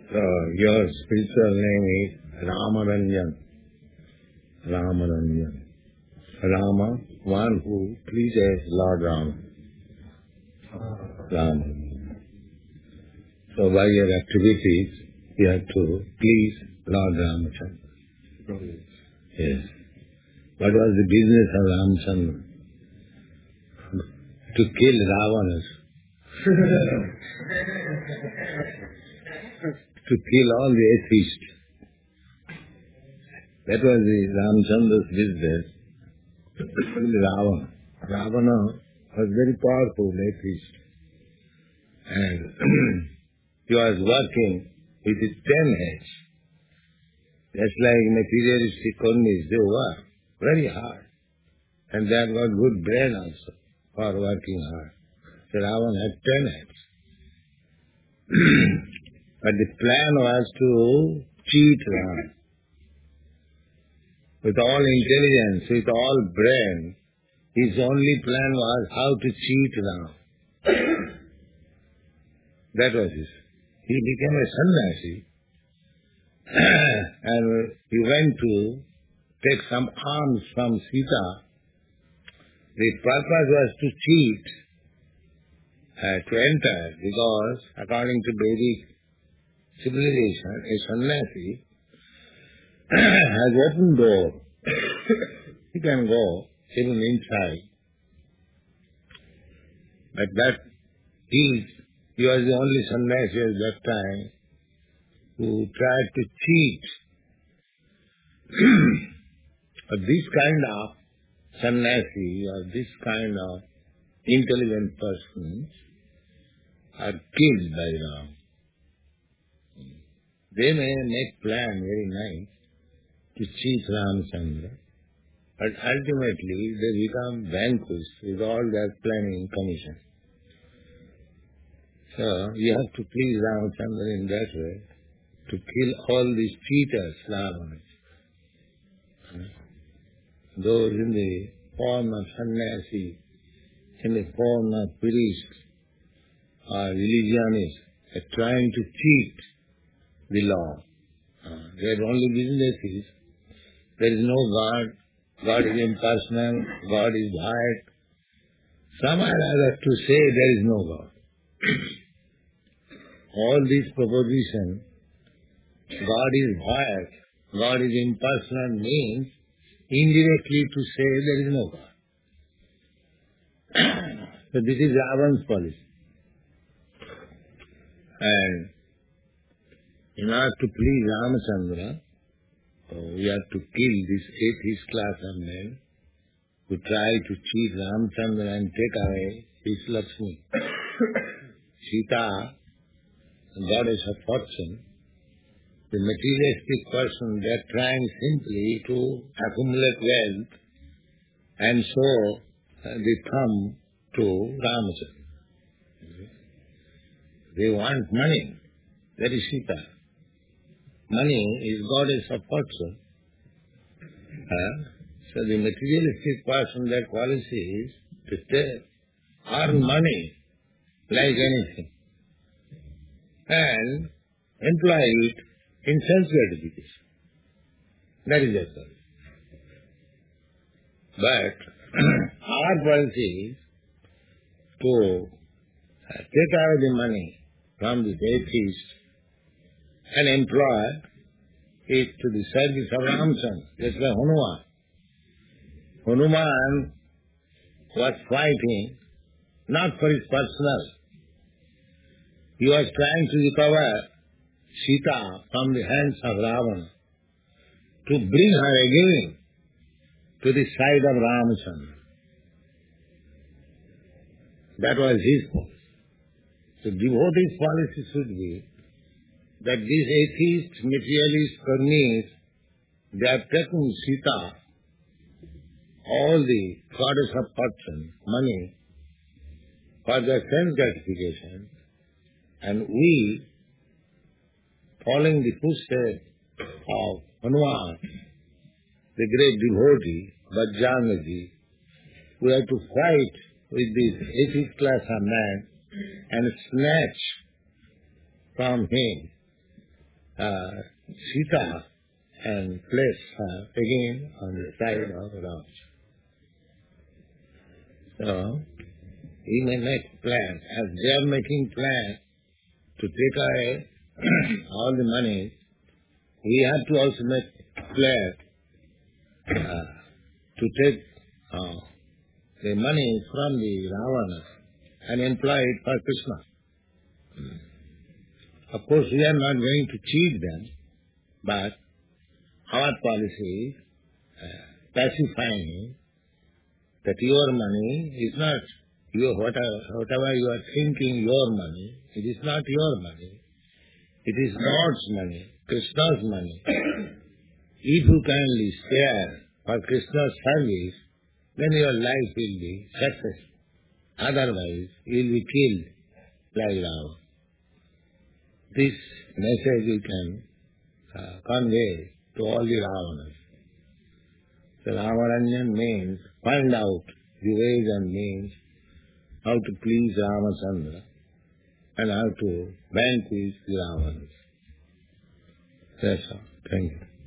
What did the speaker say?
So your spiritual name is Ramaranjan. Ramaranjan. Rama, one who pleases Lord Rama. Rama. So by your activities, you have to please Lord Ramachandra. Yes. What was the business of Ramachandra? To kill Ravana. To kill all the atheists. That was the Ramachandra's business. To kill Ravana. Ravana was very powerful atheist. And he was working with his 10 heads. Just like materialistic economies, they work very hard. And they have got good brain also for working hard. So Ravana had 10 heads. But the plan was to cheat Ram. With all intelligence, with all brain, his only plan was how to cheat Ram. That was his. He became a sannyasi and he went to take some alms from Sita. The purpose was to cheat, to enter, because according to Vedic civilization, a sannyasi has open door. He can go even inside. But that he was the only sannyasi at that time who tried to cheat. But this kind of sannyasi or this kind of intelligent persons are killed by Ram. They may make plan very nice to cheat Ramachandra, but ultimately they become vanquished with all their planning commission. So you have to please Ramachandra in that way, to kill all these cheaters, Ravana. Those in the form of sannyasi, in the form of priests or religionists, are trying to cheat the law. Their only business is, there is no God, God is impersonal, God is white. Some are rather to say there is no God. All these propositions, God is white, God is impersonal, means indirectly to say there is no God. So this is Ravana's policy. And in order to please Ramachandra, we have to kill this atheist class of men who try to cheat Ramachandra and take away his Lakshmi. Sita, the goddess of fortune, the materialistic person, they are trying simply to accumulate wealth and show the thumb to Ramachandra. They want money. That is Sita. Money is goddess of fortune. So the materialistic person, their policy is to earn money like anything and employ it in self-gratification. That is their policy. But our policy is to take out the money from the atheist and employ it to the service of Ramachandra. Just like Hanuman. Hanuman was fighting not for his personal. He was trying to recover Sita from the hands of Ravana, to bring her again to the side of Ramachandra. That was his policy. So devotee's policy should be that these atheist, materialist karmis, they have taken Sita, all the goddess of fortune, money, for their sense gratification, and we, following the footsteps of Hanuman, the great devotee, Bajrangaji, we have to fight with this atheist class of man and snatch from him Sita and place her again on the side of Ram. So, we may make plans. As they are making plans to take away all the money, we have to also make plans to take the money from the Ravana and employ it for Krishna. Of course, we are not going to cheat them, but our policy is pacifying that your money is not whatever you are thinking your money, it is not your money. It is God's money, Krishna's money. If you kindly spare for Krishna's service, then your life will be successful. Otherwise, you will be killed like Ravana. This message you can convey to all the Ravanas. So Ramaranjan means find out the ways and means how to please Ramachandra and how to vanquish the Ravanas. That's all. Thank you.